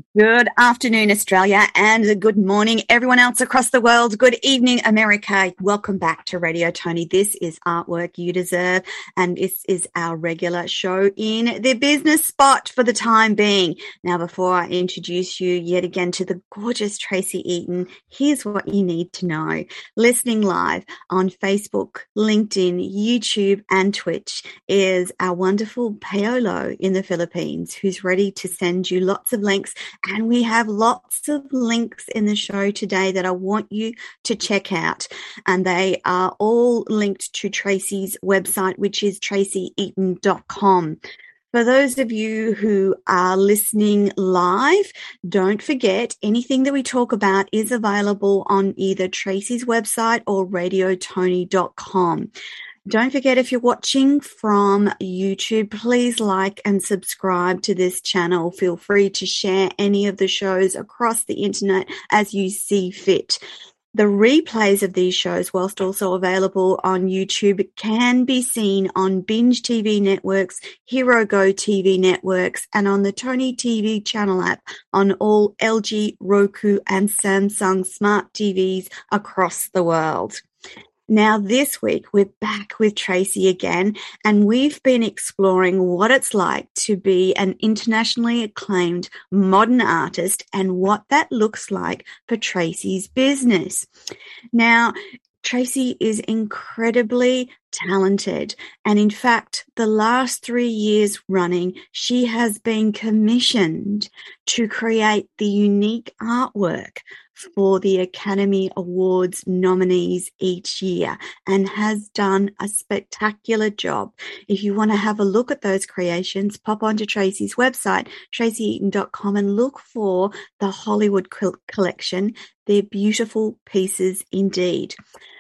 Good afternoon, Australia, and good morning, everyone else across the world. Good evening, America. Welcome back to Radio Tony. This is Artwork You Deserve, and this is our regular show in the business spot for the time being. Now, before I introduce you yet again to the gorgeous Tracy Eaton, here's what you need to know. Listening live on Facebook, LinkedIn, YouTube, and Twitch is our wonderful Paolo in the Philippines, who's ready to send you lots of links. And we have lots of links in the show today that I want you to check out. And they are all linked to Tracy's website, which is tracyeaton.com. For those of you who are listening live, don't forget anything that we talk about is available on either Tracy's website or radiotony.com. Don't forget, if you're watching from YouTube, please like and subscribe to this channel. Feel free to share any of the shows across the internet as you see fit. The replays of these shows, whilst also available on YouTube, can be seen on Binge TV networks, Hero Go TV networks, and on the Tony TV channel app on all LG, Roku, and Samsung smart TVs across the world. Now, this week, we're back with Tracy again, and we've been exploring what it's like to be an internationally acclaimed modern artist and what that looks like for Tracy's business. Now, Tracy is incredibly talented, and in fact, the last 3 years running, she has been commissioned to create the unique artwork for the Academy Awards nominees each year, and has done a spectacular job. If you want to have a look at those creations, pop onto Tracy's website, tracyeaton.com, and look for the Hollywood collection. They're beautiful pieces indeed.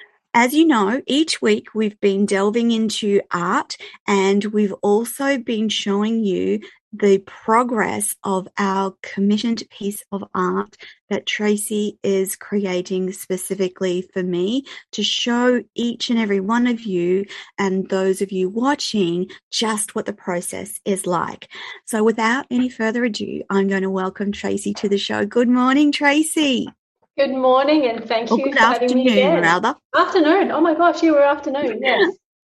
As you know, each week we've been delving into art, and we've also been showing you the progress of our commissioned piece of art that Tracy is creating specifically for me to show each and every one of you and those of you watching just what the process is like. So without any further ado, I'm going to welcome Tracy to the show. Good morning, Tracy. Good morning, and thank you for having me again. Rather. Afternoon. Oh my gosh, you were afternoon. Yes.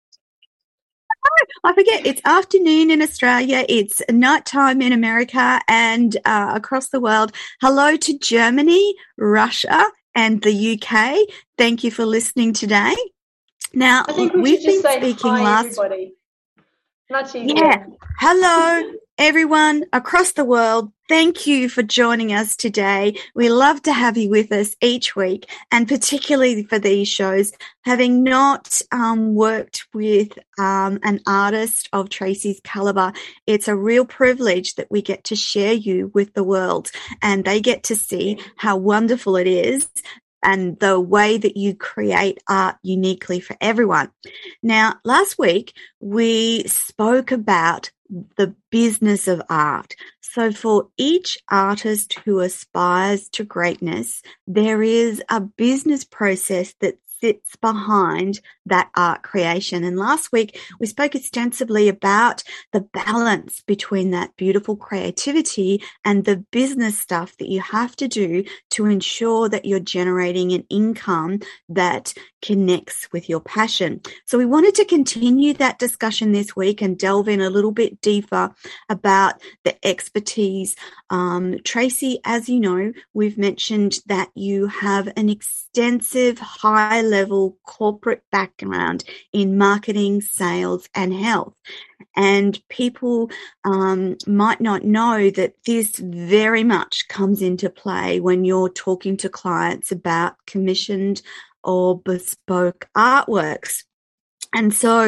I forget, it's afternoon in Australia, it's nighttime in America, and across the world. Hello to Germany, Russia, and the UK. Thank you for listening today. Now, I think we've been speaking last. Everybody. Much easier. Yeah. Hello, everyone across the world. Thank you for joining us today. We love to have you with us each week, and particularly for these shows. Having not worked with an artist of Tracy's caliber, it's a real privilege that we get to share you with the world, and they get to see how wonderful it is and the way that you create art uniquely for everyone. Now, last week, we spoke about the business of art. So for each artist who aspires to greatness, there is a business process that sits behind that art creation. And last week, we spoke extensively about the balance between that beautiful creativity and the business stuff that you have to do to ensure that you're generating an income that connects with your passion. So we wanted to continue that discussion this week and delve in a little bit deeper about the expertise. Tracy, as you know, we've mentioned that you have an extensive high-level corporate background in marketing, sales, and health. And people might not know that this very much comes into play when you're talking to clients about commissioned or bespoke artworks. And so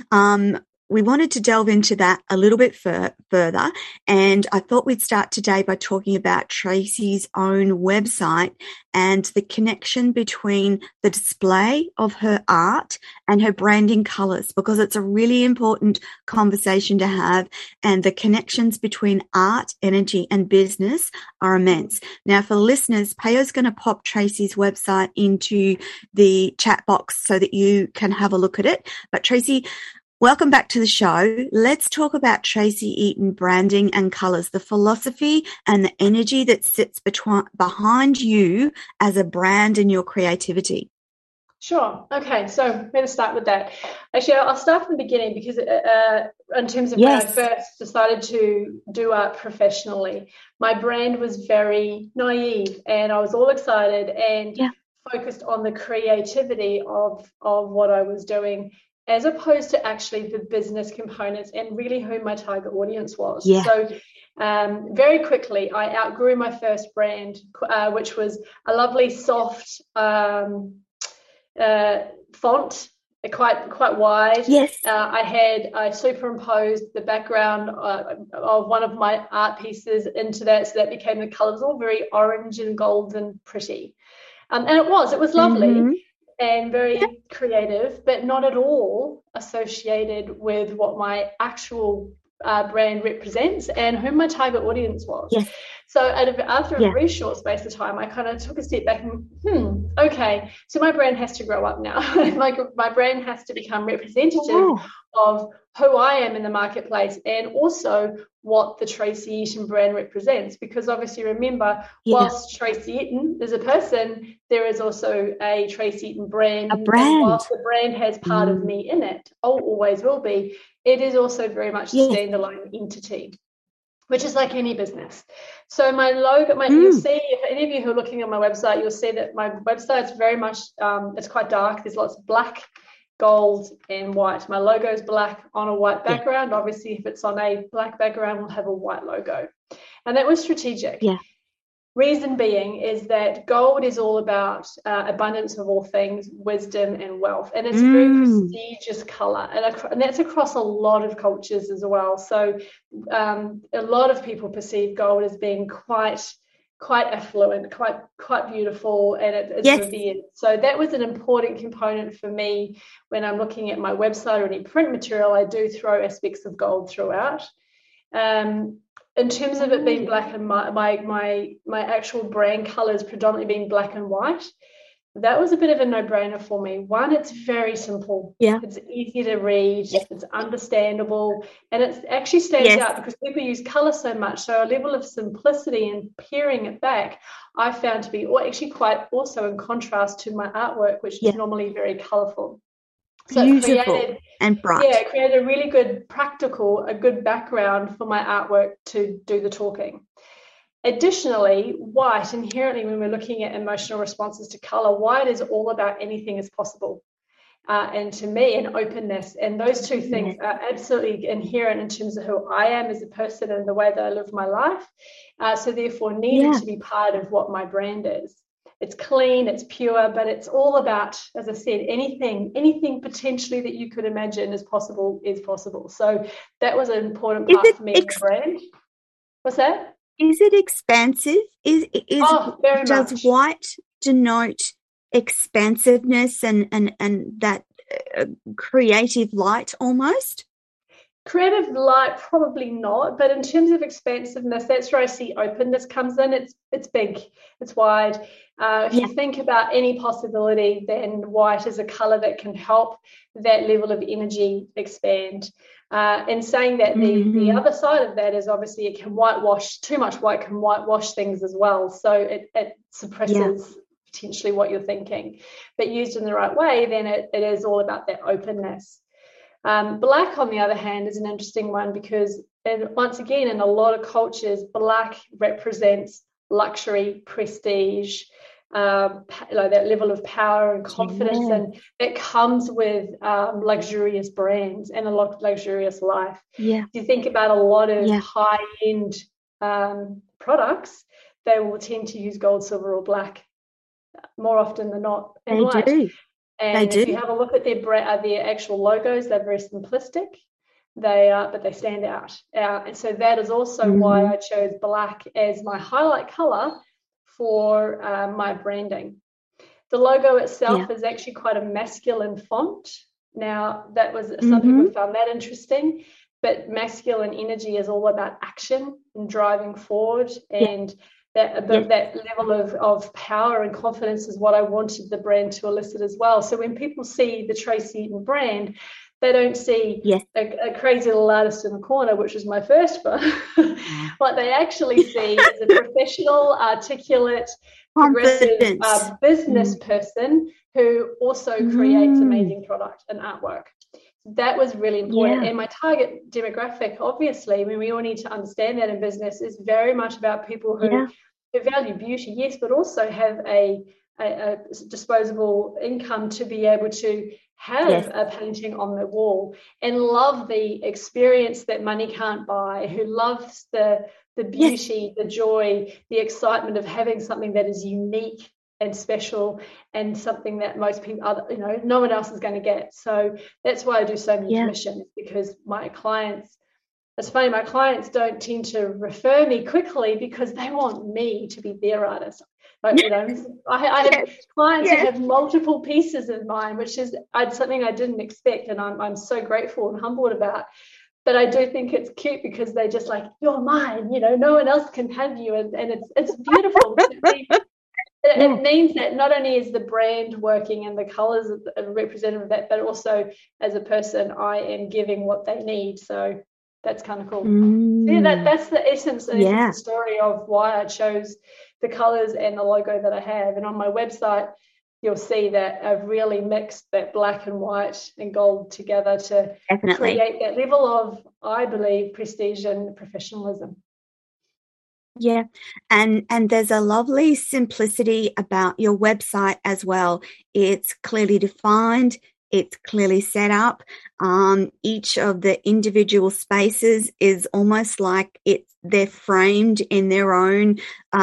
we wanted to delve into that a little bit further. And I thought we'd start today by talking about Tracy's own website and the connection between the display of her art and her branding colors, because it's a really important conversation to have. And the connections between art, energy, and business are immense. Now, for listeners, Payo's going to pop Tracy's website into the chat box so that you can have a look at it. But Tracy, Welcome back to the show. Let's talk about Tracy Eaton branding and colours, the philosophy and the energy that sits behind you as a brand and your creativity. Sure. Okay, so I'm going to start with that. Actually, I'll start from the beginning because in terms of when I first decided to do art professionally, my brand was very naive and I was all excited and focused on the creativity of what I was doing, as opposed to actually the business components and really who my target audience was. Yeah. So very quickly, I outgrew my first brand, which was a lovely soft font, quite wide. Yes. I superimposed the background of one of my art pieces into that, so that became the colors all very orange and golden, pretty. And it was lovely and very creative, but not at all associated with what my actual brand represents and who my target audience was. Yes. So after a very short space of time, I kind of took a step back and, okay, so my brand has to grow up now. my brand has to become representative of who I am in the marketplace and also what the Tracy Eaton brand represents. Because obviously, remember, whilst Tracy Eaton is a person, there is also a Tracy Eaton brand. A brand. And whilst the brand has part of me in it, always will be, it is also very much a standalone entity, which is like any business. So my logo, you'll see, if any of you who are looking at my website, you'll see that my website's very much, it's quite dark. There's lots of black, gold, and white. My logo is black on a white background. Obviously, if it's on a black background, we'll have a white logo. And that was strategic. Yeah. Reason being is that gold is all about abundance of all things, wisdom and wealth. And it's a very prestigious color. And that's across a lot of cultures as well. So a lot of people perceive gold as being quite affluent, quite beautiful, and it's revered. So that was an important component for me when I'm looking at my website or any print material. I do throw aspects of gold throughout. In terms of it being black and my actual brand colors predominantly being black and white, that was a bit of a no-brainer for me. One, it's very simple. Yeah. It's easy to read. Yes. It's understandable. And it actually stands out because people use color so much. So a level of simplicity and peering it back, I found to be actually quite also in contrast to my artwork, which is normally very colorful. So beautiful and bright. Yeah, it created a really good a good background for my artwork to do the talking. Additionally, white, inherently, when we're looking at emotional responses to color, white is all about anything is possible. And to me, an openness. And those two things are absolutely inherent in terms of who I am as a person and the way that I live my life. So therefore needed to be part of what my brand is. It's clean, it's pure, but it's all about, as I said, anything potentially that you could imagine is possible. So that was an important part for me in the brand. What's that? Is it expansive? Very does much. White denote expansiveness and that creative light almost? Creative light, probably not, but in terms of expansiveness, that's where I see openness comes in. It's big, it's wide. If you think about any possibility, then white is a color that can help that level of energy expand. And saying that the other side of that is obviously it can whitewash, too much white can whitewash things as well. So it suppresses potentially what you're thinking. But used in the right way, then it is all about that openness. Black, on the other hand, is an interesting one because, once again, in a lot of cultures, black represents luxury, prestige, that level of power and confidence, and that comes with luxurious brands and a lot of luxurious life. Yeah. If you think about a lot of high-end products, they will tend to use gold, silver, or black more often than not, and they white. do. And if you have a look at their actual logos, they're very simplistic. But they stand out. And so that is also why I chose black as my highlight color for my branding. The logo itself is actually quite a masculine font. Now, that was some people found that interesting, but masculine energy is all about action and driving forward, and that level of power and confidence is what I wanted the brand to elicit as well. So when people see the Tracy Eaton brand, They don't see a crazy little artist in the corner, which was my first book. What they actually see is a professional, articulate, progressive business person who also creates amazing product and artwork. That was really important. And my target demographic, obviously, I mean, we all need to understand that in business, is very much about people who value beauty, yes, but also have a disposable income to be able to have a painting on the wall, and love the experience that money can't buy, who loves the beauty, the joy, the excitement of having something that is unique and special, and something that most people, no one else is going to get. So that's why I do so many commissions, because my clients, it's funny, my clients don't tend to refer me quickly because they want me to be their artist. Like, I have clients who have multiple pieces in mind, which is something I didn't expect, and I'm so grateful and humbled about. But I do think it's cute because they're just like, you're mine, no one else can have you, and it's beautiful. It means that not only is the brand working and the colors are representative of that, but also as a person, I am giving what they need. So that's kind of cool. So that's the essence and the story of why I chose the colors and the logo that I have. And on my website, you'll see that I've really mixed that black and white and gold together to create that level of, I believe, prestige and professionalism. Yeah. And there's a lovely simplicity about your website as well. It's clearly defined. It's clearly set up. Each of the individual spaces is almost like they're framed in their own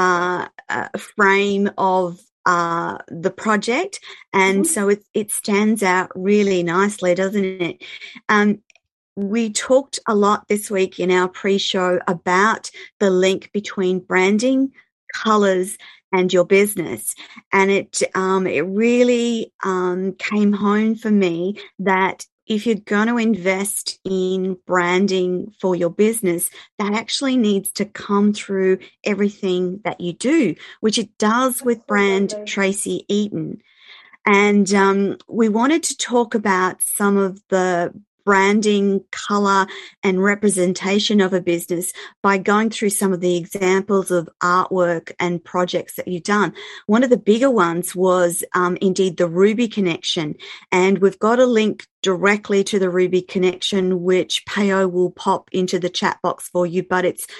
frame of the project. And so it stands out really nicely, doesn't it? We talked a lot this week in our pre-show about the link between branding, colors, and your business. And it really came home for me that if you're going to invest in branding for your business, that actually needs to come through everything that you do, which it does with brand Tracy Eaton. And we wanted to talk about some of the branding, color, and representation of a business by going through some of the examples of artwork and projects that you've done. One of the bigger ones was indeed the Ruby Connection. And we've got a link directly to the Ruby Connection, which Payo will pop into the chat box for you, but it's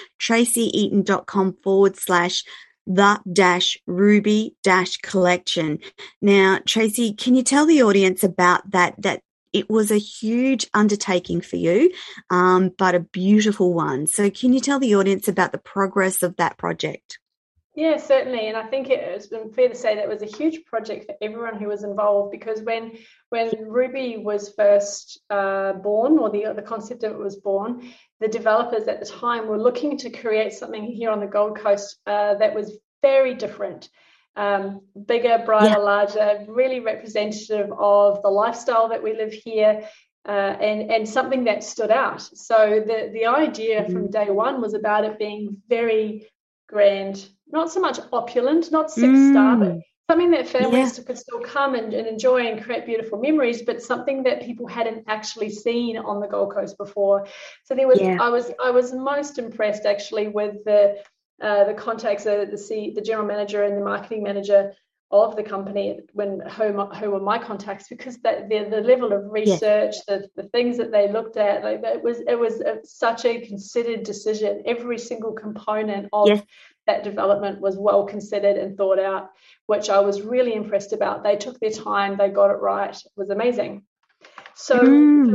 tracyeaton.com/the-ruby-collection. Now, Tracy, can you tell the audience about that it was a huge undertaking for you, but a beautiful one. So can you tell the audience about the progress of that project? Yeah, certainly. And I think it's been fair to say that it was a huge project for everyone who was involved, because when Ruby was first born, or the concept of it was born, the developers at the time were looking to create something here on the Gold Coast that was very different. Bigger, brighter, larger, really representative of the lifestyle that we live here, and something that stood out. So the idea from day one was about it being very grand, not so much opulent, not six-star, but something that families could still come and enjoy and create beautiful memories, but something that people hadn't actually seen on the Gold Coast before. So there was, I was most impressed actually with the contacts, the general manager and the marketing manager of the company who were my contacts, because the level of research, the things that they looked at, like it was such a considered decision. Every single component of that development was well considered and thought out, which I was really impressed about. They took their time, they got it right. It was amazing. So for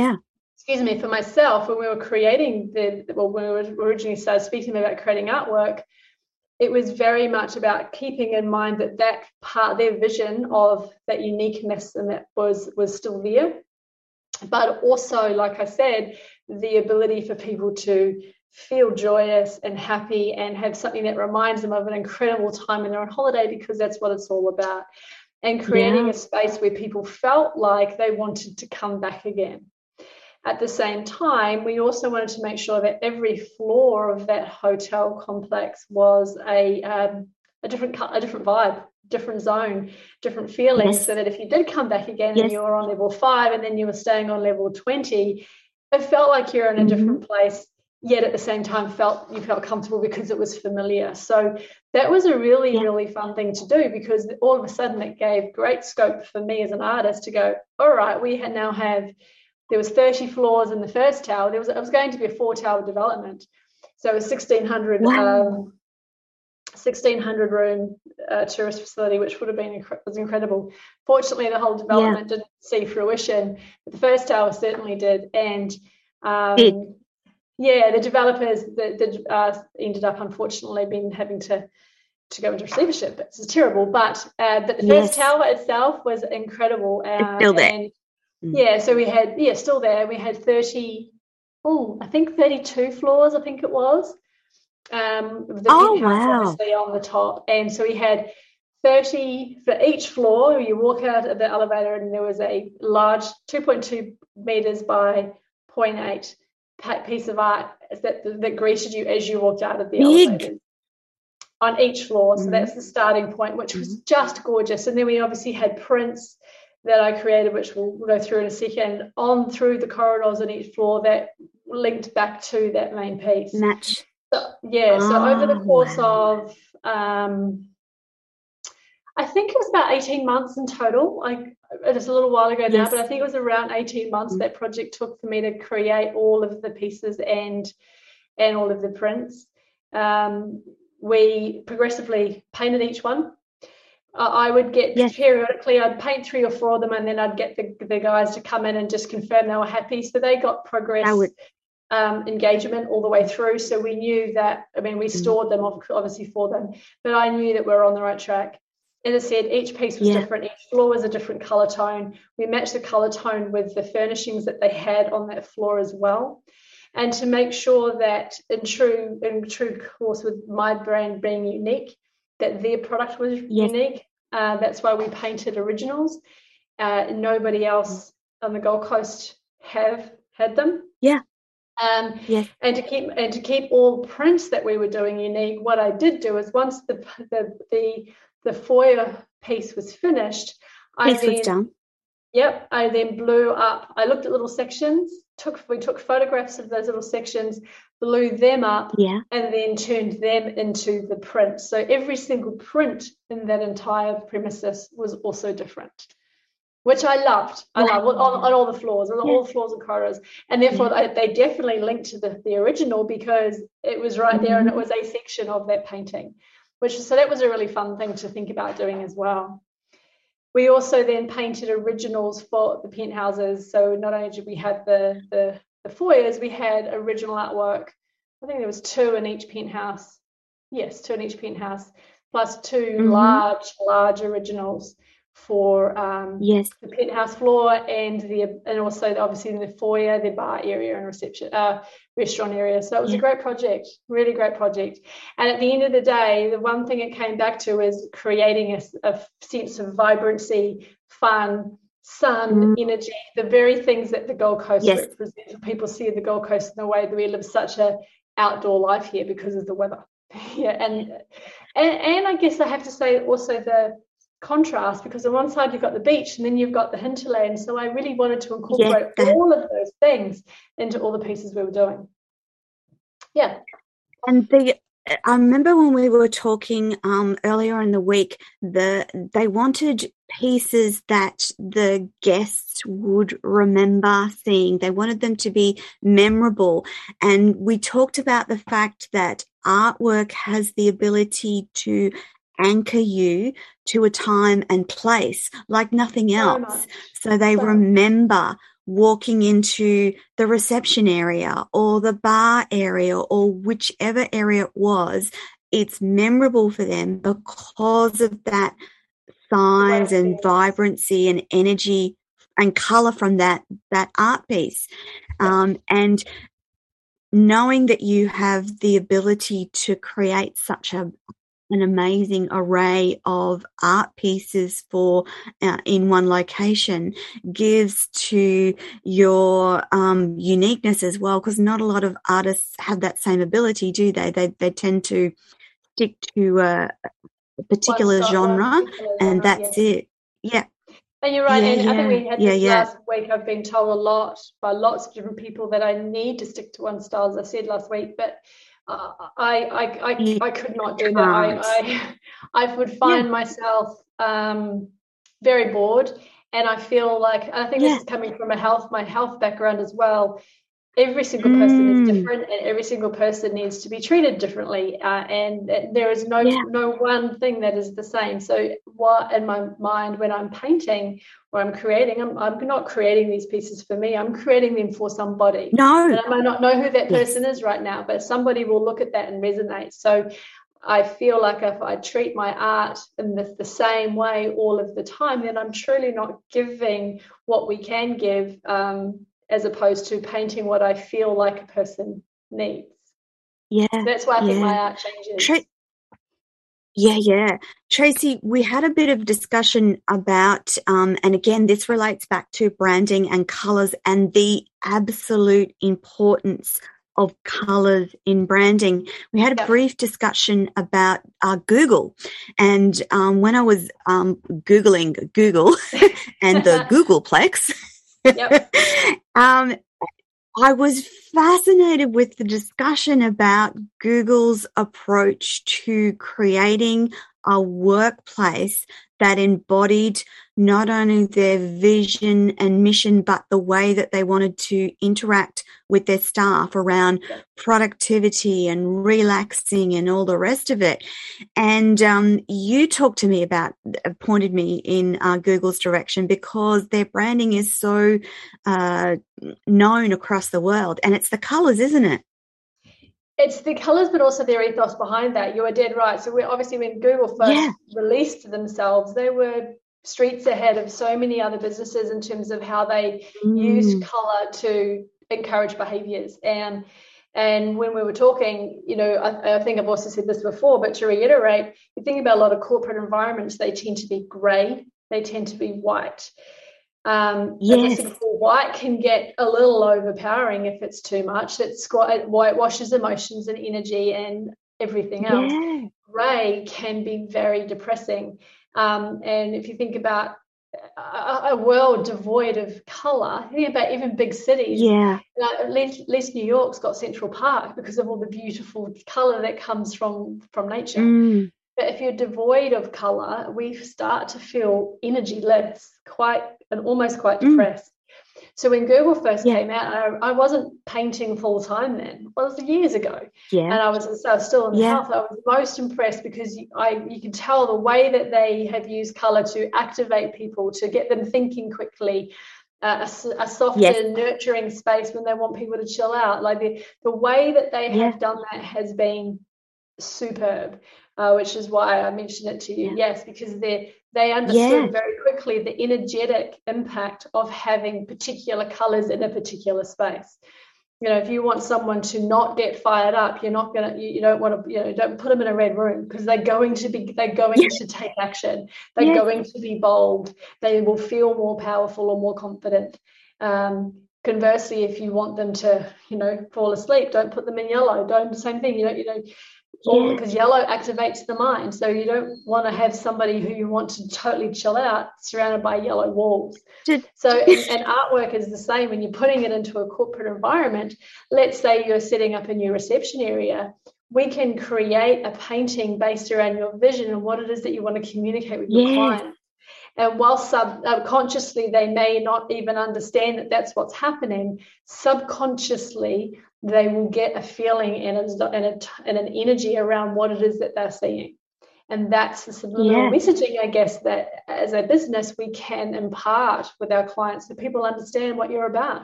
myself, when we were creating when we originally started speaking about creating artwork, it was very much about keeping in mind that part, their vision of that uniqueness, and that was still there. But also, like I said, the ability for people to feel joyous and happy and have something that reminds them of an incredible time when they're on holiday, because that's what it's all about. And creating a space where people felt like they wanted to come back again. At the same time, we also wanted to make sure that every floor of that hotel complex was a different vibe, different zone, different feelings, Yes. so that if you did come back again Yes. and you were on level 5 and then you were staying on level 20, it felt like you're in a different place, yet at the same time you felt comfortable because it was familiar. So that was a really, really fun thing to do, because all of a sudden it gave great scope for me as an artist to go, all right, there was 30 floors in the first tower. It was going to be a 4-tower development. So it was 1,600 room tourist facility, which would have been was incredible. Fortunately, the whole development didn't see fruition, but the first tower certainly did. And the developers that ended up unfortunately having to go into receivership. It's terrible, but the first tower itself was incredible. It's still there. And so we had still there. We had 32 floors, I think it was. The penthouse obviously on the top, and so we had 30 for each floor. You walk out of the elevator and there was a large 2.2 meters by 0.8 piece of art that greeted you as you walked out of the elevator on each floor. So that's the starting point, which was just gorgeous. And then we obviously had prints that I created, which we'll go through in a second, on through the corridors on each floor that linked back to that main piece. So over the course of, I think it was about 18 months in total. It is a little while ago now, but I think it was around 18 months that project took for me to create all of the pieces and all of the prints. We progressively painted each one. I would get periodically, I'd paint 3 or 4 of them, and then I'd get the guys to come in and just confirm they were happy. So they got progress. Engagement all the way through, so we knew that. I mean, we stored them obviously for them, but I knew that we were on the right track. As I said, each piece was different. Each floor was a different color tone. We matched the color tone with the furnishings that they had on that floor as well, and to make sure that in true course with my brand being unique, that their product was unique. That's why we painted originals. Nobody else on the Gold Coast had them. And to keep all prints that we were doing unique, what I did do is once the foyer piece was finished, I then blew up. I looked at little sections. We took photographs of those little sections, blew them up, and then turned them into the print. So every single print in that entire premises was also different, which I loved. I love on all the floors, all the floors and corridors, and therefore they definitely linked to the original, because it was right there and it was a section of that painting, so that was a really fun thing to think about doing as well. We also then painted originals for the penthouses. So not only did we have the foyers, we had original artwork. I think there was 2 in each penthouse. Yes, 2 in each penthouse, plus 2 large originals for the penthouse floor and also obviously in the foyer, the bar area and reception restaurant area. So it was a great project, really great project. And at the end of the day, the one thing it came back to is creating a sense of vibrancy, fun, sun, energy, the very things that the Gold Coast represents. People see the Gold Coast in the way that we live such a outdoor life here because of the weather. And I guess I have to say also the contrast, because on one side you've got the beach and then you've got the hinterland, so I really wanted to incorporate all of those things into all the pieces we were doing. And I remember when we were talking earlier in the week, they wanted pieces that the guests would remember seeing. They wanted them to be memorable, and we talked about the fact that artwork has the ability to anchor you to a time and place like nothing else. So they remember walking into the reception area or the bar area or whichever area it was. It's memorable for them because of that size and vibrancy and energy and color from that art piece. And knowing that you have the ability to create such an amazing array of art pieces for in one location gives to your uniqueness as well, because not a lot of artists have that same ability, do they? They tend to stick to particular genre, and that's it. Yeah. And you're right. I think we had this last week. I've been told a lot by lots of different people that I need to stick to one style, as I said last week, but I could not do that. I would find myself very bored, and I feel like, I think this is coming from my health background as well. Every single person is different, and every single person needs to be treated differently, and there is no one thing that is the same. So what in my mind, when I'm painting or I'm creating, I'm not creating these pieces for me, I'm creating them for somebody. And I might not know who that person is right now, but somebody will look at that and resonate. So I feel like if I treat my art in the same way all of the time, then I'm truly not giving what we can give, as opposed to painting what I feel like a person needs. Yeah. That's why I think my art changes. Tracy, we had a bit of discussion about, and again, this relates back to branding and colours and the absolute importance of colours in branding. We had a brief discussion about Google, and when I was Googling Google and the Googleplex, I was fascinated with the discussion about Google's approach to creating a workplace that embodied not only their vision and mission, but the way that they wanted to interact with their staff around productivity and relaxing and all the rest of it. And you talked to me about, pointed me in Google's direction, because their branding is so known across the world. And it's the colours, isn't it? It's the colours, but also their ethos behind that. You are dead right. So obviously when Google first released themselves, they were streets ahead of so many other businesses in terms of how they used colour to encourage behaviours. And when we were talking, I think I've also said this before, but to reiterate, you think about a lot of corporate environments, they tend to be grey, they tend to be white. As I said before, white can get a little overpowering if it's too much. It whitewashes emotions and energy and everything else. Grey can be very depressing. And if you think about a world devoid of colour, think about even big cities. At least New York's got Central Park because of all the beautiful colour that comes from nature. But if you're devoid of colour, we start to feel energy-less, almost quite depressed. So when Google first came out, I wasn't painting full-time then. Well, it was years ago. And I was still in health. I was most impressed because you can tell the way that they have used colour to activate people, to get them thinking quickly, a softer, nurturing space when they want people to chill out. Like the way that they have done that has been superb. Which is why I mentioned it to you, because they understood very quickly the energetic impact of having particular colours in a particular space. If you want someone to not get fired up, you don't put them in a red room, because they're going to take action. They're going to be bold. They will feel more powerful or more confident. Conversely, if you want them to, fall asleep, don't put them in yellow. Same thing, because yellow activates the mind. So you don't want to have somebody who you want to totally chill out surrounded by yellow walls. And artwork is the same. When you're putting it into a corporate environment, let's say you're setting up a new reception area, we can create a painting based around your vision and what it is that you want to communicate with your client. And while subconsciously they may not even understand that that's what's happening, subconsciously they will get a feeling and an energy around what it is that they're seeing. And that's the subliminal messaging, I guess, that as a business we can impart with our clients so people understand what you're about.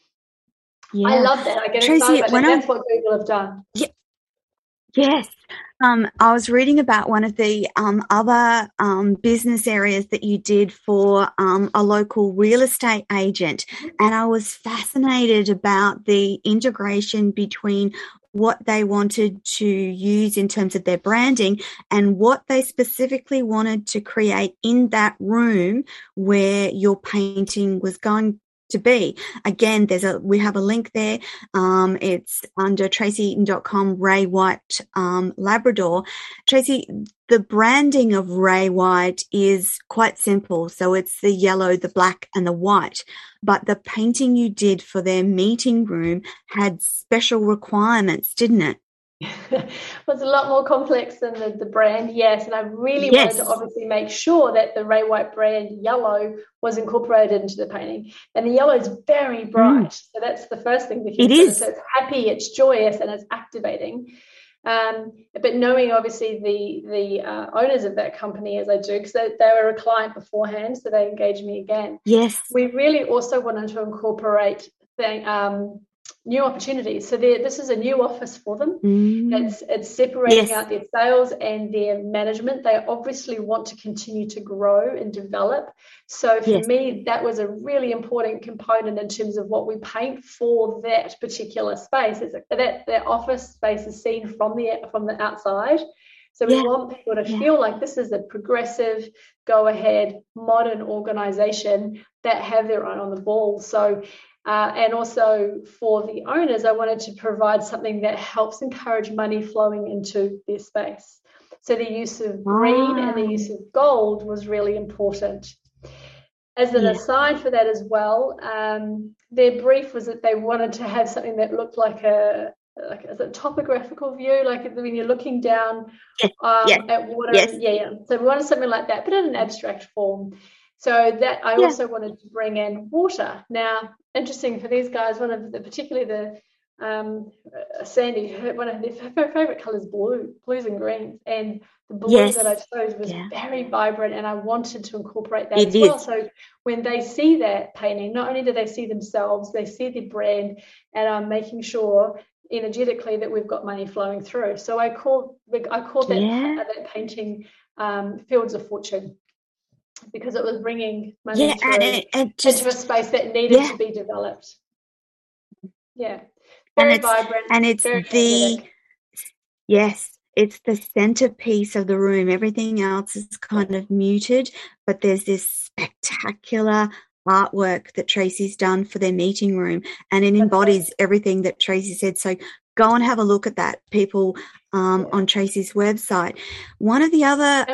I love that. I get excited about that. That's what Google have done. Yes. I was reading about one of the other business areas that you did for a local real estate agent, and I was fascinated about the integration between what they wanted to use in terms of their branding and what they specifically wanted to create in that room where your painting was going to be. Again, we have a link there. It's under tracy.com, Ray White Labrador. Tracy, the branding of Ray White is quite simple. So it's the yellow, the black, and the white. But the painting you did for their meeting room had special requirements, didn't it? It was a lot more complex than the brand, yes. And I really wanted to obviously make sure that the Ray White brand yellow was incorporated into the painting. And the yellow is very bright. So that's the first thing to consider. It is. So it's happy, it's joyous, and it's activating. But knowing obviously the owners of that company, as I do, because they were a client beforehand, so they engaged me again. Yes. We really also wanted to incorporate new opportunities. So this is a new office for them. It's separating out their sales and their management. They obviously want to continue to grow and develop. So for me, that was a really important component in terms of what we paint for that particular space. Is that office space is seen from the outside. So we want people to feel like this is a progressive, go-ahead, modern organization that have their eye on the ball. So and also for the owners, I wanted to provide something that helps encourage money flowing into their space. So the use of green and the use of gold was really important. As an aside for that as well, their brief was that they wanted to have something that looked like a topographical view, like when you're looking down at water. So we wanted something like that, but in an abstract form. So that I also wanted to bring in water. Now, interesting for these guys, particularly Sandy, one of their favorite colors, blues and greens, and the blue that I chose was very vibrant, and I wanted to incorporate that as well. So when they see that painting, not only do they see themselves, they see the brand, and I'm making sure energetically that we've got money flowing through. So I called that painting Fields of Fortune, because it was bringing money through into a space that needed to be developed. Very vibrant, and it's it's the centerpiece of the room. Everything else is kind of muted, but there's this spectacular artwork that Tracy's done for their meeting room, and it embodies everything that Tracy said. So go and have a look at that, people, on Tracy's website. One of the other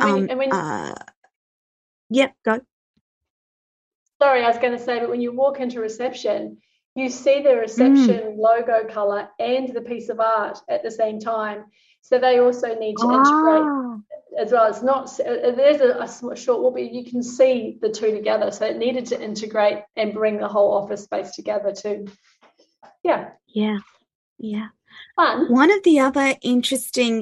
go. Sorry, I was going to say, but when you walk into reception, you see the reception logo color and the piece of art at the same time. So they also need to integrate as well. It's not, there's a short walk, but you can see the two together. So it needed to integrate and bring the whole office space together too. Yeah. Fun. One of the other interesting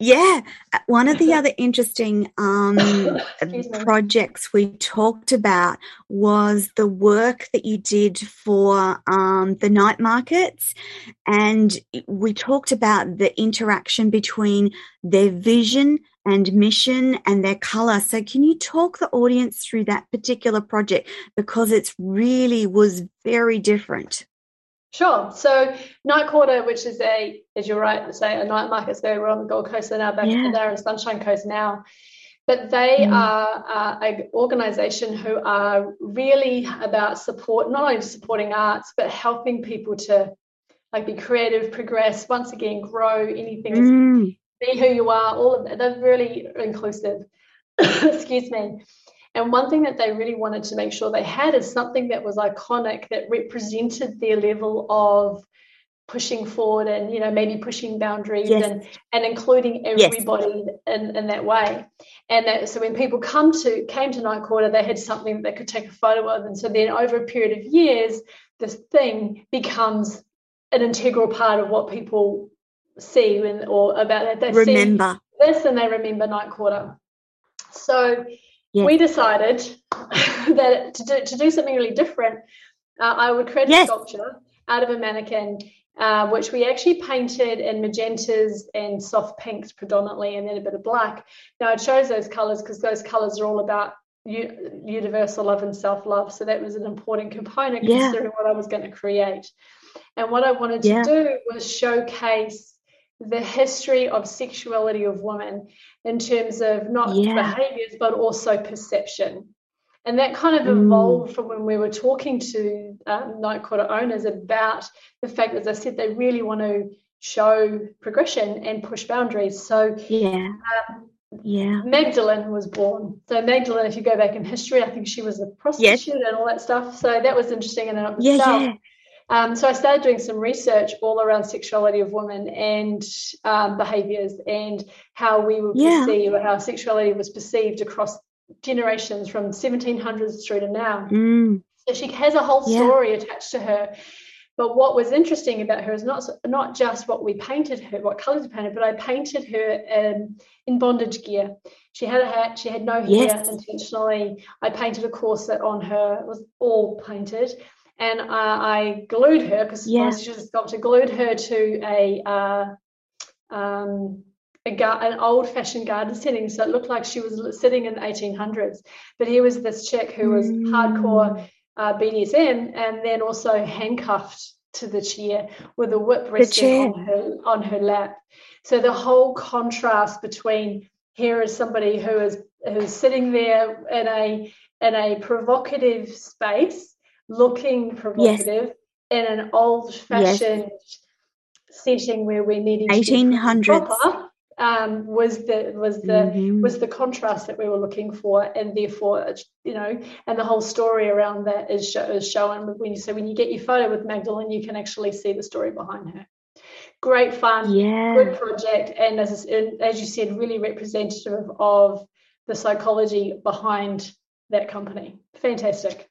projects we talked about was the work that you did for the night markets, and we talked about the interaction between their vision and mission and their color. So can you talk the audience through that particular project, because it really was very different? Sure. So Night Quarter, which is as you're right to say, a night market. So we're on the Gold Coast, and now back there in Sunshine Coast now. But they are an organisation who are really about support, not only supporting arts, but helping people to be creative, progress, once again, grow, anything, be who you are, all of that. They're really inclusive. Excuse me. And one thing that they really wanted to make sure they had is something that was iconic, that represented their level of pushing forward and, maybe pushing boundaries and including everybody in that way. And so when people came to Night Quarter, they had something that they could take a photo of. And so then over a period of years, this thing becomes an integral part of what people see or about it. They remember see this and they remember Night Quarter. So we decided that to do something really different, I would create a sculpture out of a mannequin, which we actually painted in magentas and soft pinks predominantly, and then a bit of black. Now, I chose those colours because those colours are all about universal love and self-love. So that was an important component considering what I was going to create. And what I wanted to do was showcase the history of sexuality of women in terms of not behaviors, but also perception. And that kind of evolved from when we were talking to Night Quarter owners about the fact, as I said, they really want to show progression and push boundaries. So Magdalene was born. So Magdalene, if you go back in history, I think she was a prostitute and all that stuff. So that was interesting in and of itself. So I started doing some research all around sexuality of women and behaviours and how we would perceive, or how sexuality was perceived across generations from 1700s through to now. So she has a whole story attached to her. But what was interesting about her is not just what we painted her, what colours we painted, but I painted her in bondage gear. She had a hat, she had no hair intentionally. I painted a corset on her, it was all painted. And I glued her, because she's a sculptor, glued her to an old-fashioned garden setting, so it looked like she was sitting in the 1800s. But here was this chick who was hardcore BDSM, and then also handcuffed to the chair with a whip resting on her lap. So the whole contrast between here is somebody who's sitting there in a provocative space, looking provocative, in an old-fashioned setting where we're needing 1800s. To be proper, was the contrast that we were looking for, and therefore, and the whole story around that is shown when you get your photo with Magdalene, you can actually see the story behind her. Great fun, good project, and as you said, really representative of the psychology behind that company. Fantastic.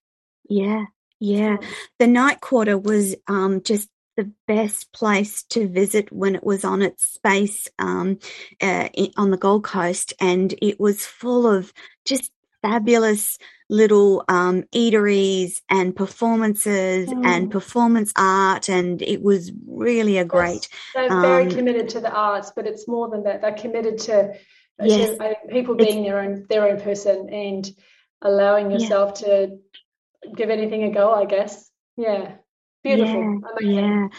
The Night Quarter was just the best place to visit when it was on its space on the Gold Coast, and it was full of just fabulous little eateries and performances and performance art, and it was really a great. They're very committed to the arts, but it's more than that. They're committed to people being their own person and allowing yourself to give anything a go, I guess. Beautiful. Amazing.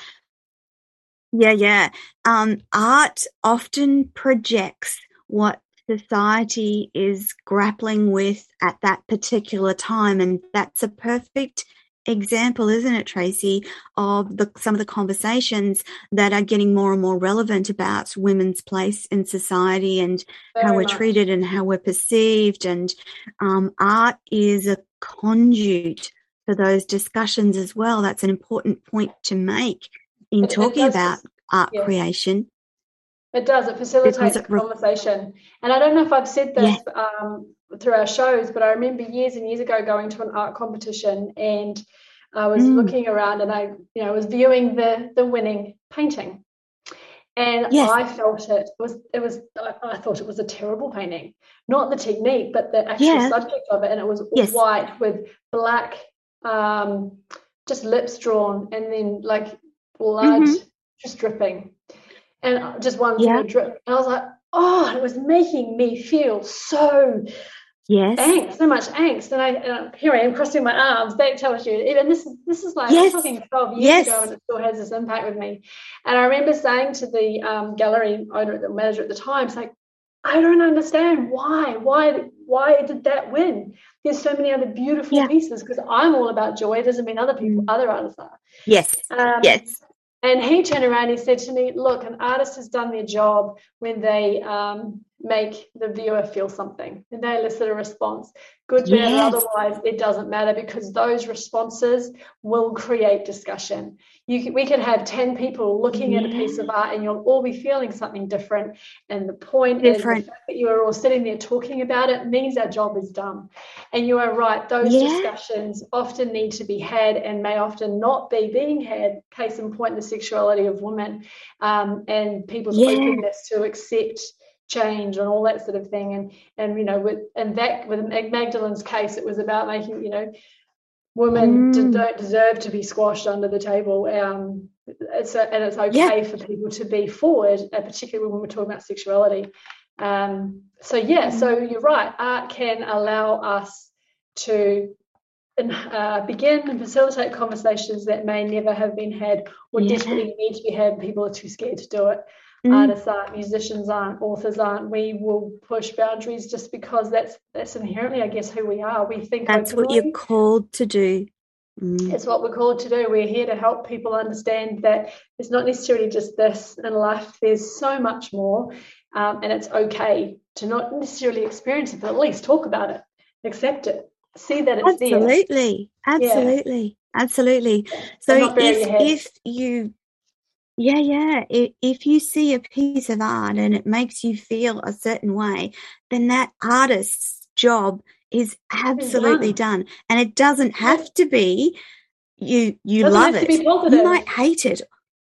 Art often projects what society is grappling with at that particular time, and that's a perfect example, isn't it, Tracy, of some of the conversations that are getting more and more relevant about women's place in society and how we're treated and how we're perceived. And art is a conduit for those discussions as well. That's an important point to make in talking about art creation. It does. It facilitates the conversation. And I don't know if I've said this through our shows, but I remember years and years ago going to an art competition, and I was looking around, and I was viewing the winning painting. And I felt I thought it was a terrible painting. Not the technique, but the actual subject of it. And it was white with black, just lips drawn, and then like blood just dripping. And just one drip. And I was like, it was making me feel so angst, so much angst. And here I am crossing my arms. That tells you, even this is like I'm talking 12 years ago, and it still has this impact with me. And I remember saying to the gallery owner, the manager at the time, it's like, I don't understand why did that win? There's so many other beautiful pieces, because I'm all about joy. It doesn't mean other artists are. Yes. And he turned around and he said to me, look, an artist has done their job when they make the viewer feel something, and they elicit a response. Good, bad, or otherwise, it doesn't matter, because those responses will create discussion. We could have 10 people looking at a piece of art, and you'll all be feeling something different. And the point is, the fact that you are all sitting there talking about it means our job is done. And you are right, those discussions often need to be had, and may often not be being had. Case in point, the sexuality of women, and people's openness to accept change and all that sort of thing. And with Magdalene's case, it was about making women don't deserve to be squashed under the table. It's okay for people to be forward, particularly when we're talking about sexuality. So you're right. Art can allow us to begin and facilitate conversations that may never have been had, or definitely need to be had. People are too scared to do it. artists aren't, musicians aren't, authors aren't. We will push boundaries just because that's inherently, I guess, who we are. We think that's openly. What you're called to do. It's what we're called to do. We're here to help people understand that it's not necessarily just this in life. There's so much more, and it's okay to not necessarily experience it, but at least talk about it, accept it, see that it's there. Absolutely. So if you see a piece of art and it makes you feel a certain way, then that artist's job is absolutely done. And it doesn't have to be you love it. You might hate it.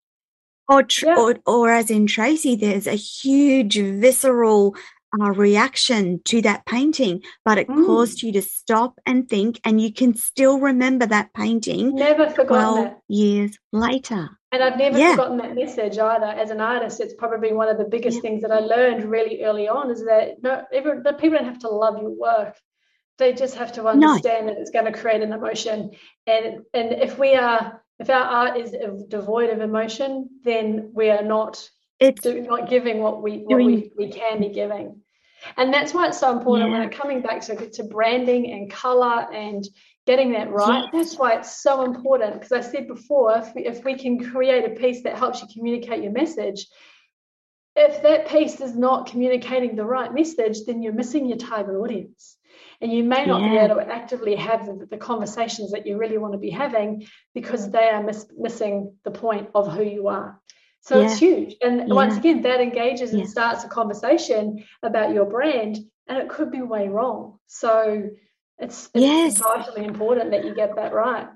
Or as in Tracy, there's a huge visceral reaction to that painting, but it caused you to stop and think, and you can still remember that painting never forgotten 12 years later. And I've never forgotten that message either. As an artist, it's probably one of the biggest things that I learned really early on is that the people don't have to love your work. They just have to understand that it's going to create an emotion. And if our art is devoid of emotion, then we are not giving what we can be giving. And that's why it's so important when it's coming back to branding and color and getting that right. That's why it's so important, because I said before, if we can create a piece that helps you communicate your message, if that piece is not communicating the right message, then you're missing your target audience. And you may not be able to actively have the conversations that you really want to be having because they are missing the point of who you are. So it's huge. And once again, that engages and starts a conversation about your brand, and it could be way wrong. So it's vitally important that you get that right.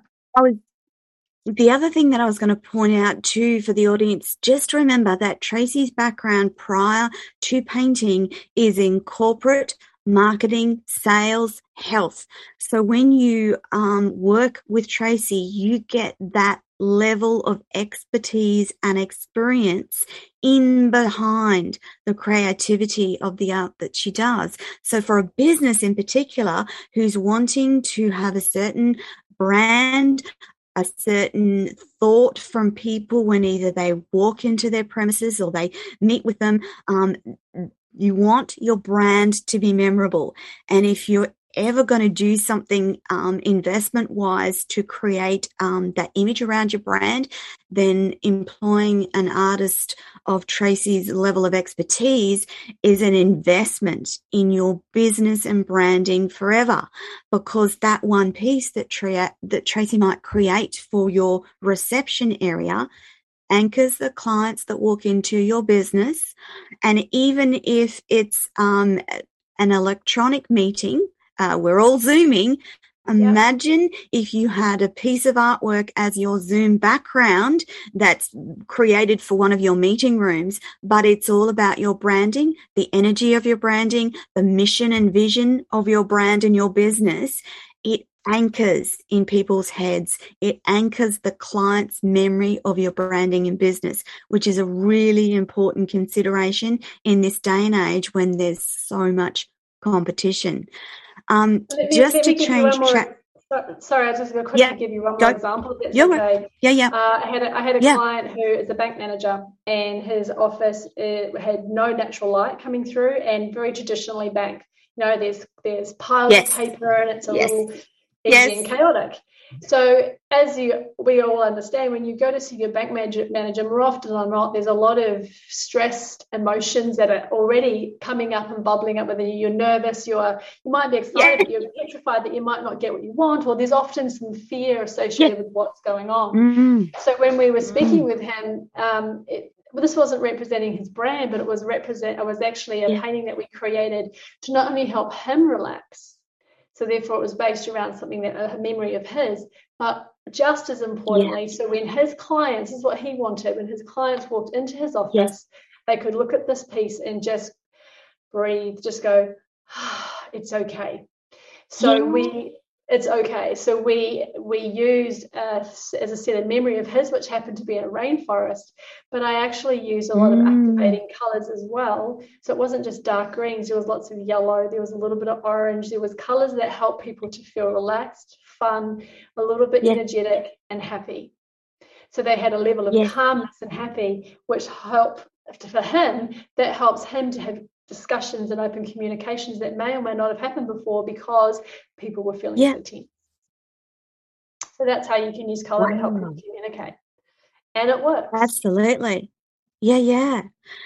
The other thing that I was going to point out too for the audience, just remember that Tracy's background prior to painting is in corporate marketing, sales, health. So when you work with Tracy, you get that level of expertise and experience in behind the creativity of the art that she does. So for a business in particular who's wanting to have a certain brand, a certain thought from people when either they walk into their premises or they meet with them, you want your brand to be memorable. And if you're ever going to do something investment-wise to create that image around your brand, then employing an artist of Tracy's level of expertise is an investment in your business and branding forever, because that one piece that Tracy might create for your reception area anchors the clients that walk into your business. And even if it's an electronic meeting, we're all Zooming. Imagine if you had a piece of artwork as your Zoom background that's created for one of your meeting rooms, but it's all about your branding, the energy of your branding, the mission and vision of your brand and your business. It anchors in people's heads. It anchors the client's memory of your branding and business, which is a really important consideration in this day and age when there's so much competition. Just to change track. Sorry, I was just going to quickly give you one more example. That's okay. I had a client who is a bank manager, and his office had no natural light coming through, and very traditionally bank. You know, there's piles of paper, and it's a little edgy and chaotic. So as we all understand, when you go to see your bank manager, more often than not, there's a lot of stressed emotions that are already coming up and bubbling up within you. You're nervous, you might be excited, but you're petrified that you might not get what you want, or there's often some fear associated with what's going on. So when we were speaking with him, this wasn't representing his brand, but it was actually a painting that we created to not only help him relax, so therefore it was based around something a memory of his, but just as importantly, so when his clients, this is what he wanted, when his clients walked into his office, they could look at this piece and just breathe, just go, it's okay. So it's okay. So we used, as I said, a memory of his, which happened to be a rainforest, but I actually used a lot of activating colors as well. So it wasn't just dark greens. There was lots of yellow. There was a little bit of orange. There was colors that help people to feel relaxed, fun, a little bit energetic and happy. So they had a level of calmness and happy, which help for him, that helps him to have discussions and open communications that may or may not have happened before because people were feeling so tense. So that's how you can use colour to help people communicate. And it works. Absolutely. Yeah.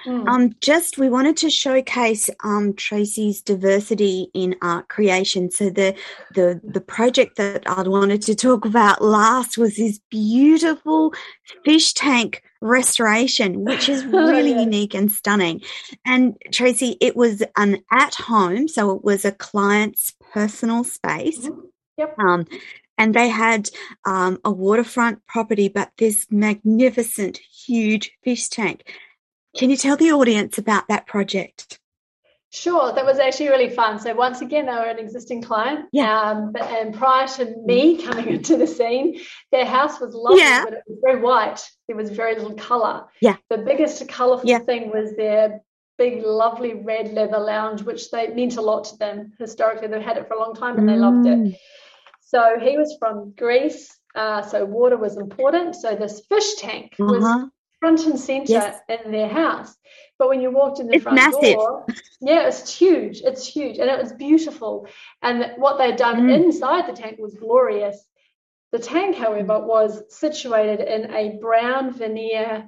We wanted to showcase Tracy's diversity in art creation. So the project that I wanted to talk about last was this beautiful fish tank restoration, which is really unique and stunning. And Tracy, it was an at home, so it was a client's personal space. Yep. And they had a waterfront property, but this magnificent, huge fish tank. Can you tell the audience about that project? Sure, that was actually really fun. So once again, they were an existing client. And prior to me coming into the scene, their house was lovely, but it was very white. There was very little colour. The biggest colourful thing was their big, lovely red leather lounge, which they meant a lot to them. Historically, they've had it for a long time and they loved it. So he was from Greece, so water was important. So this fish tank was front and centre in their house. But when you walked in the front door, it's huge. It's huge. And it was beautiful. And what they'd done inside the tank was glorious. The tank, however, was situated in a brown veneer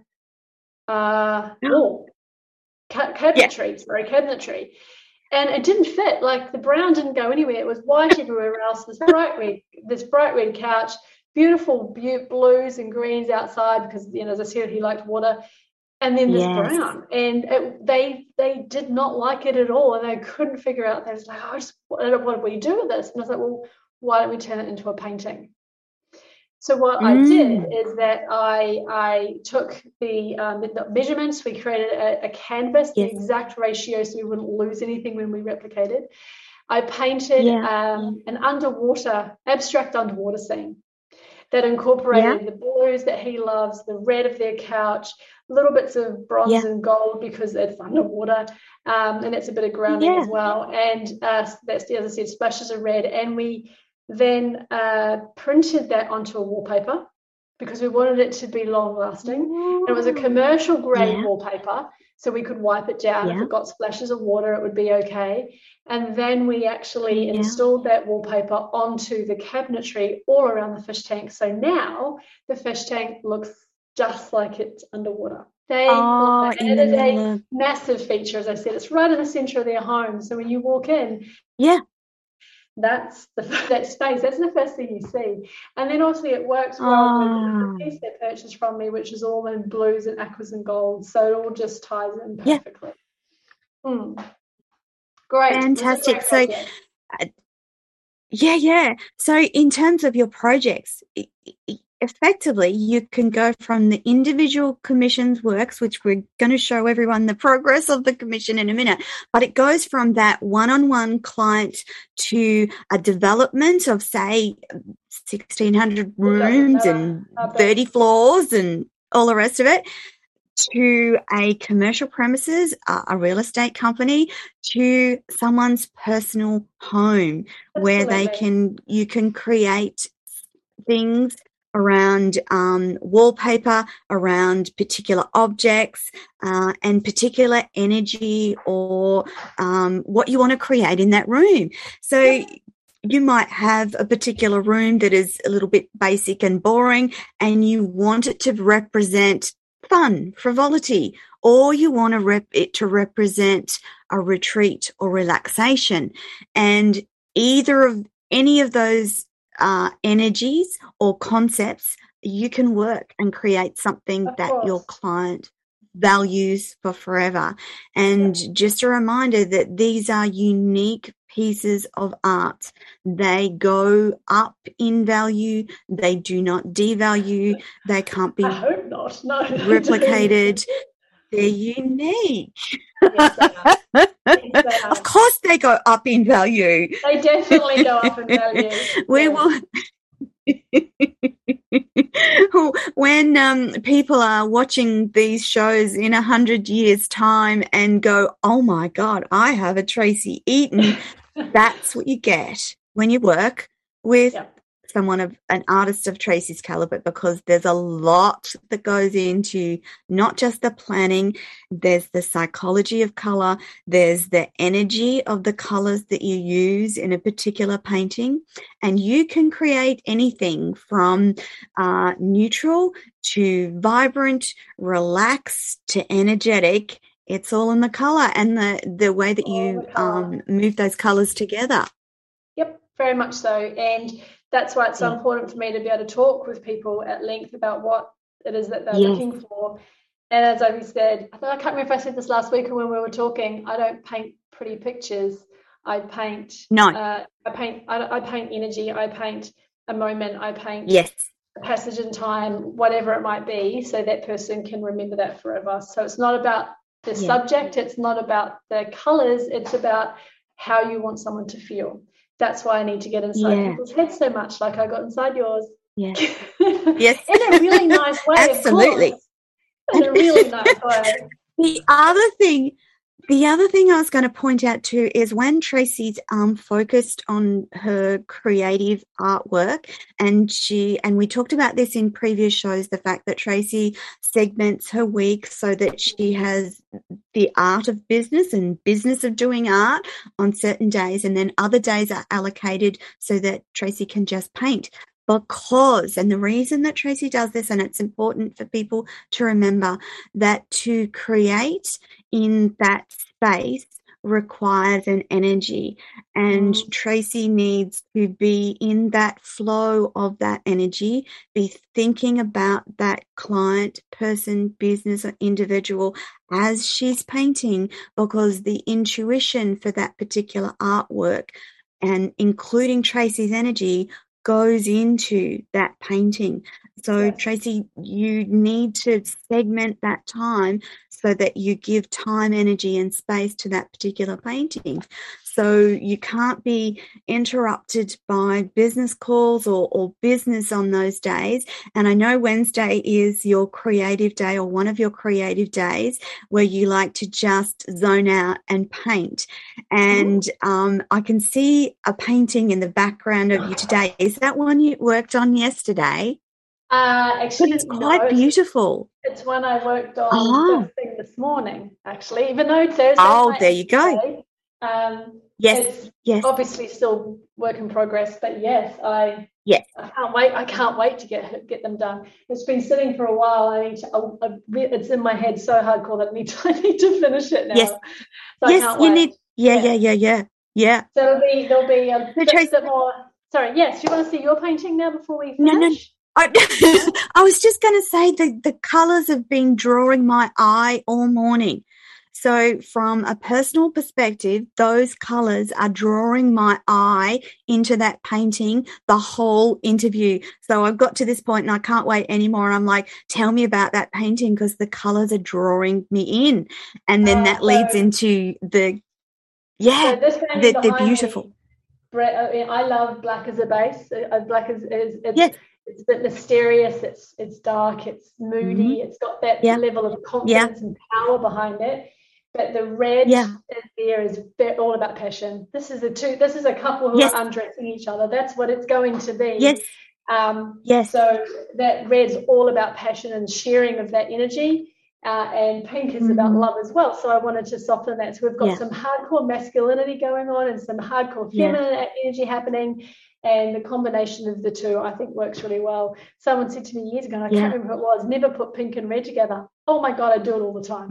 wall, cabinetry. And it didn't fit. Like the brown didn't go anywhere. It was white everywhere else. This bright red couch, beautiful blues and greens outside because, as I said, he liked water. And then this brown. And they did not like it at all. And they couldn't figure out. They was like, what do we do with this? And I was like, well, why don't we turn it into a painting? So what I did is that I took the measurements. We created a canvas, the exact ratio, so we wouldn't lose anything when we replicated. I painted an abstract underwater scene that incorporated the blues that he loves, the red of their couch, little bits of bronze and gold because it's underwater, and it's a bit of grounding as well. And that's, as I said, splashes of red. And we then printed that onto a wallpaper because we wanted it to be long lasting. It was a commercial grade wallpaper, so we could wipe it down. If it got splashes of water, it would be okay. And then we actually installed that wallpaper onto the cabinetry all around the fish tank. So now the fish tank looks just like it's underwater. It is a massive feature, as I said. It's right in the centre of their home. So when you walk in, that's that space. That's the first thing you see. And then also it works well with the piece they purchased from me, which is all in blues and aquas and gold. So it all just ties in perfectly. Great. Fantastic. So so in terms of your projects, effectively you can go from the individual commissions works, which we're going to show everyone the progress of the commission in a minute, but it goes from that one-on-one client to a development of, say, 1,600 rooms and 30 floors and all the rest of it, to a commercial premises, a real estate company, to someone's personal home. Where you can create things around wallpaper, around particular objects and particular energy or what you want to create in that room. So you might have a particular room that is a little bit basic and boring and you want it to represent fun, frivolity, or you want it to represent a retreat or relaxation. And any of those energies or concepts, you can work and create something that your client values for forever. And just a reminder that these are unique pieces of art. They go up in value. They do not devalue. They can't be replicated. They're unique. Yes, they are. Yes, they are. Of course they go up in value. They definitely go up in value. We will. When people are watching these shows in 100 years' time and go, oh my God, I have a Tracy Eaton, that's what you get when you work with someone of an artist of Tracy's caliber, because there's a lot that goes into not just the planning, there's the psychology of color, there's the energy of the colors that you use in a particular painting, and you can create anything from neutral to vibrant, relaxed to energetic. It's all in the color and the way that you move those colors together. Yep, very much so. And that's why it's so important for me to be able to talk with people at length about what it is that they're looking for. And as I said, I can't remember if I said this last week or when we were talking, I don't paint pretty pictures. I paint I paint energy, I paint a moment, I paint a passage in time, whatever it might be, so that person can remember that forever. So it's not about the subject, it's not about the colors, it's about how you want someone to feel. That's why I need to get inside people's heads so much, like I got inside yours. Yeah. Yes. In a really nice way. Absolutely. Of course. In a really nice way. The other thing I was going to point out too is when Tracy's focused on her creative artwork, and we talked about this in previous shows, the fact that Tracy segments her week so that she has the art of business and business of doing art on certain days, and then other days are allocated so that Tracy can just paint. And the reason that Tracy does this, and it's important for people to remember, that to create in that space requires an energy, and Tracy needs to be in that flow of that energy, be thinking about that client, person, business, or individual as she's painting, because the intuition for that particular artwork, and including Tracy's energy, goes into that painting. So Tracy, you need to segment that time so that you give time, energy, and space to that particular painting. So you can't be interrupted by business calls or business on those days. And I know Wednesday is your creative day, or one of your creative days, where you like to just zone out and paint. And I can see a painting in the background of you today. Is that one you worked on yesterday? Actually, but it's quite beautiful. It's one I worked on first thing this morning, actually, even though Thursday. Oh, there you go. It's obviously still work in progress, but I can't wait to get them done. It's been sitting for a while. It's in my head so hardcore that I need to finish it now. So I can't wait. Yeah. So there'll be a bit more. Sorry, yes. You want to see your painting now before we finish? I was just going to say the colours have been drawing my eye all morning. So from a personal perspective, those colours are drawing my eye into that painting the whole interview. So I've got to this point and I can't wait anymore. I'm like, tell me about that painting, because the colours are drawing me in. And then that leads into they're beautiful. I love black as a base. Black it's a bit mysterious, it's dark, it's moody, it's got that level of confidence and power behind it. But the red there is all about passion. This is a couple who are undressing each other. That's what it's going to be. So that red's all about passion and sharing of that energy. And pink is about love as well. So I wanted to soften that. So we've got some hardcore masculinity going on and some hardcore feminine energy happening. And the combination of the two, I think, works really well. Someone said to me years ago, and I can't remember who it was, never put pink and red together. Oh, my God, I do it all the time.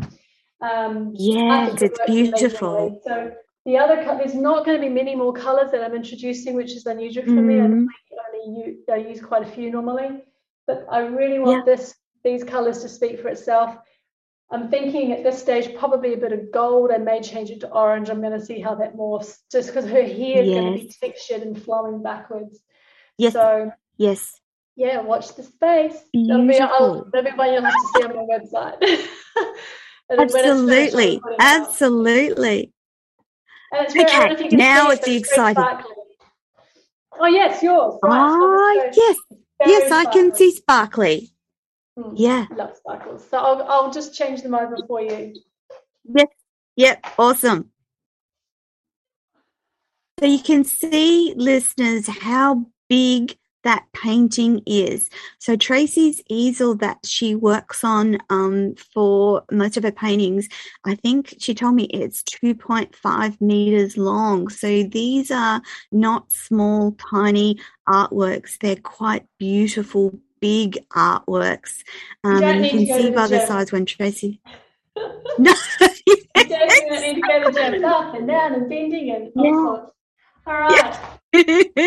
It's beautiful. So there's not going to be many more colours that I'm introducing, which is unusual for me. I use quite a few normally. But I really want these colours to speak for itself. I'm thinking at this stage probably a bit of gold. I may change it to orange. I'm going to see how that morphs, just because her hair is going to be textured and flowing backwards. Watch the space. That'll be one you'll have to see on my website. Absolutely. Okay, now it's the exciting. Oh yes, yours. Right. Yes, I can see sparkly. Love sparkles. So I'll just change them over for you. Awesome. So you can see, listeners, how big that painting is. So Tracy's easel that she works on for most of her paintings, I think she told me it's 2.5 meters long. So these are not small, tiny artworks. They're quite beautiful, big artworks. And you can see by the size when Tracy... No. You definitely need to go to the gym, up and down and bending and all sorts. All right. Yeah.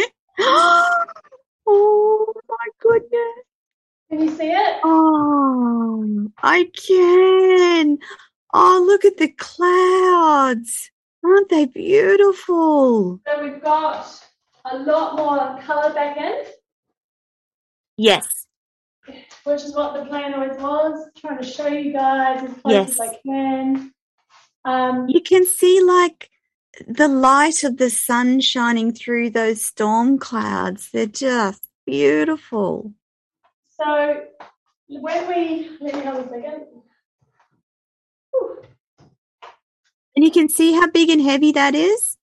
Oh my goodness. Can you see it? Oh, I can. Oh, look at the clouds. Aren't they beautiful? So we've got a lot more colour back in. Yes. Which is what the plan always was, trying to show you guys as close as I can. You can see like the light of the sun shining through those storm clouds. They're just beautiful. So when we, let me have a second. Whew. And you can see how big and heavy that is.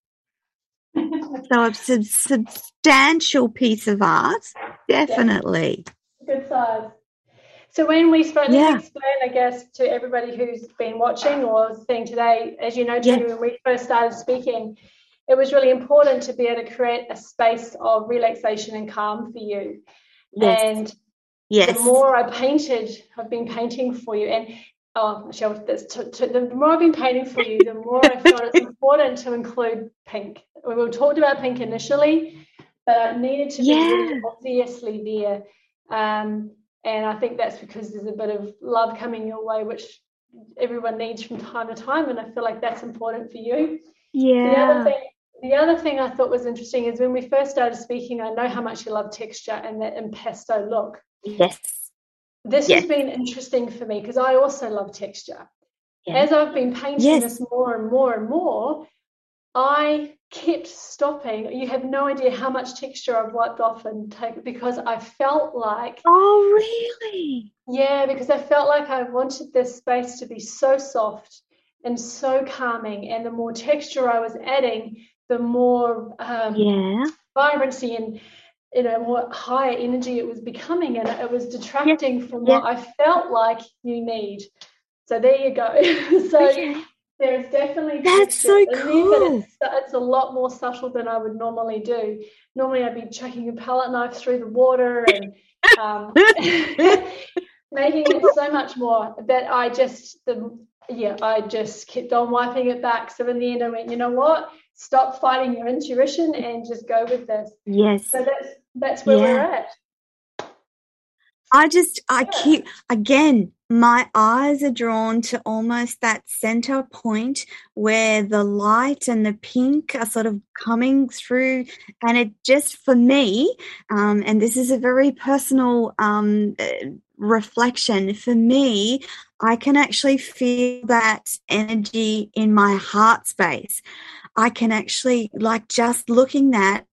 So it's a substantial piece of art, definitely. Yeah. Good size. So when we spoke, let me explain, I guess, to everybody who's been watching or seeing today, as you know, Tony, when we first started speaking, it was really important to be able to create a space of relaxation and calm for you. Yes. And the more I've been painting for you, and the more I've been painting for you, the more I felt it's important to include pink. We talked about pink initially, but it needed to be really obviously there. And I think that's because there's a bit of love coming your way, which everyone needs from time to time, and I feel like that's important for you. Yeah. The other thing I thought was interesting is when we first started speaking, I know how much you love texture and that impasto look. Yes. This has been interesting for me because I also love texture. As I've been painting this more and more and more, I kept stopping. You have no idea how much texture I've wiped off and taken because I felt like... Oh, really? Yeah, because I felt like I wanted this space to be so soft and so calming, and the more texture I was adding, the more vibrancy and more higher energy it was becoming, and it was detracting from what I felt like you need. So there you go. There's definitely that's so cool. But it's a lot more subtle than I would normally do. Normally I'd be chucking a palette knife through the water and making it so much more that I just kept on wiping it back. So in the end I went, you know what? Stop fighting your intuition and just go with this. Yes. So that's where we're at. I keep, again, my eyes are drawn to almost that center point where the light and the pink are sort of coming through. And it just, for me, and this is a very personal reflection, for me, I can actually feel that energy in my heart space. I can actually, like, just looking at,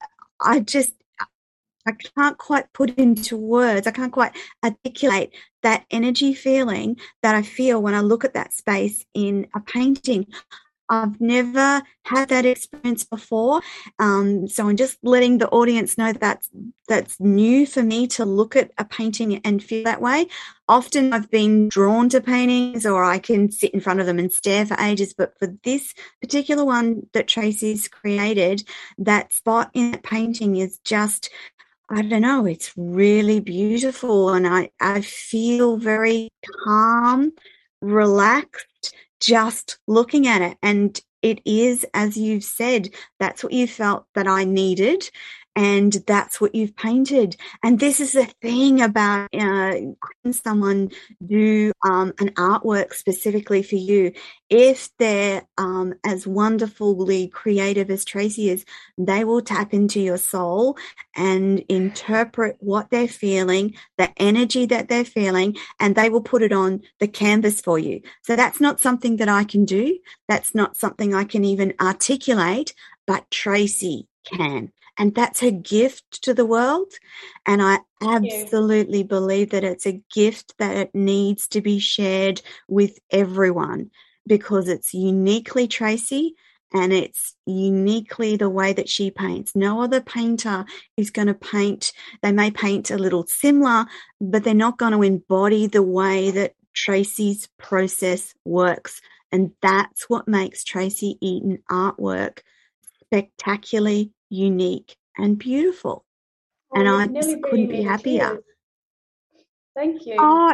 I can't quite put into words. I can't quite articulate that energy feeling that I feel when I look at that space in a painting. I've never had that experience before. So I'm just letting the audience know that that's new for me to look at a painting and feel that way. Often I've been drawn to paintings or I can sit in front of them and stare for ages. But for this particular one that Tracy's created, that spot in that painting is just, I don't know, it's really beautiful, and I feel very calm, relaxed, just looking at it. And it is, as you've said, that's what you felt that I needed, and that's what you've painted. And this is the thing about having someone do an artwork specifically for you. If they're as wonderfully creative as Tracy is, they will tap into your soul and interpret what they're feeling, the energy that they're feeling, and they will put it on the canvas for you. So that's not something that I can do. That's not something I can even articulate, but Tracy can. And that's a gift to the world. And I absolutely believe that it's a gift that it needs to be shared with everyone because it's uniquely Tracy and it's uniquely the way that she paints. No other painter is going to paint. They may paint a little similar, but they're not going to embody the way that Tracy's process works. And that's what makes Tracy Eaton artwork spectacularly unique and beautiful. And I just couldn't be happier. Thank you. Oh,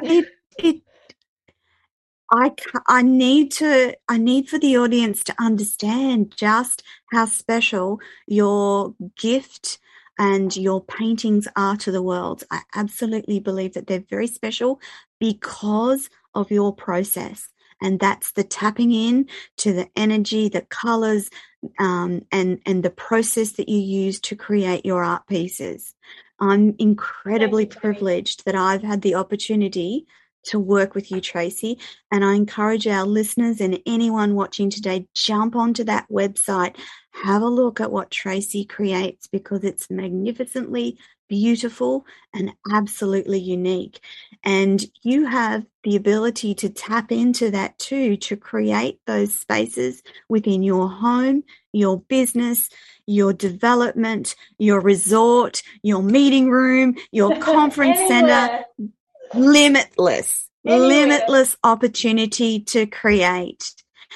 I need for the audience to understand just how special your gift and your paintings are to the world. I absolutely believe that they're very special because of your process. And that's the tapping in to the energy, the colors, and the process that you use to create your art pieces. I'm incredibly privileged that I've had the opportunity to work with you, Tracy, and I encourage our listeners and anyone watching today, jump onto that website, have a look at what Tracy creates, because it's magnificently beautiful and absolutely unique. And you have the ability to tap into that too, to create those spaces within your home, your business, your development, your resort, your meeting room, your conference center. Limitless opportunity to create.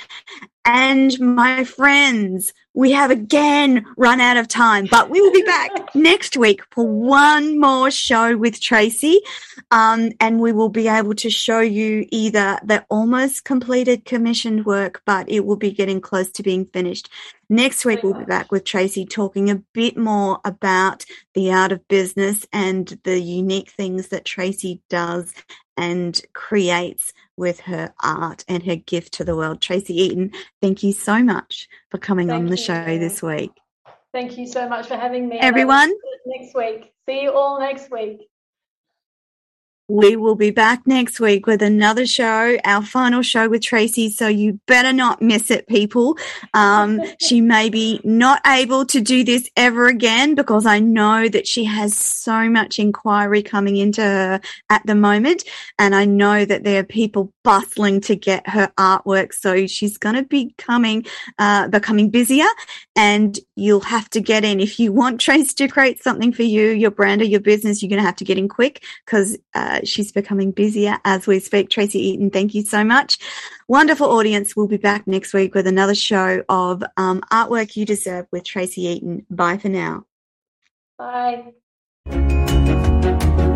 And my friends, we have again run out of time, but we will be back next week for one more show with Tracy. And we will be able to show you either the almost completed commissioned work, but it will be getting close to being finished. Next week, we'll be back with Tracy talking a bit more about the art of business and the unique things that Tracy does and creates with her art and her gift to the world. Tracy Eaton, thank you so much for coming on the show this week. Thank you so much for having me. Everyone, next week. See you all next week. We will be back next week with another show, our final show with Tracy, so you better not miss it, people. She may be not able to do this ever again because I know that she has so much inquiry coming into her at the moment, and I know that there are people bustling to get her artwork, so she's going to be becoming busier, and you'll have to get in. If you want Tracy to create something for you, your brand or your business, you're going to have to get in quick because she's becoming busier as we speak. Tracy Eaton, thank you so much. Wonderful audience. We'll be back next week with another show of Artwork You Deserve with Tracy Eaton. Bye for now. Bye.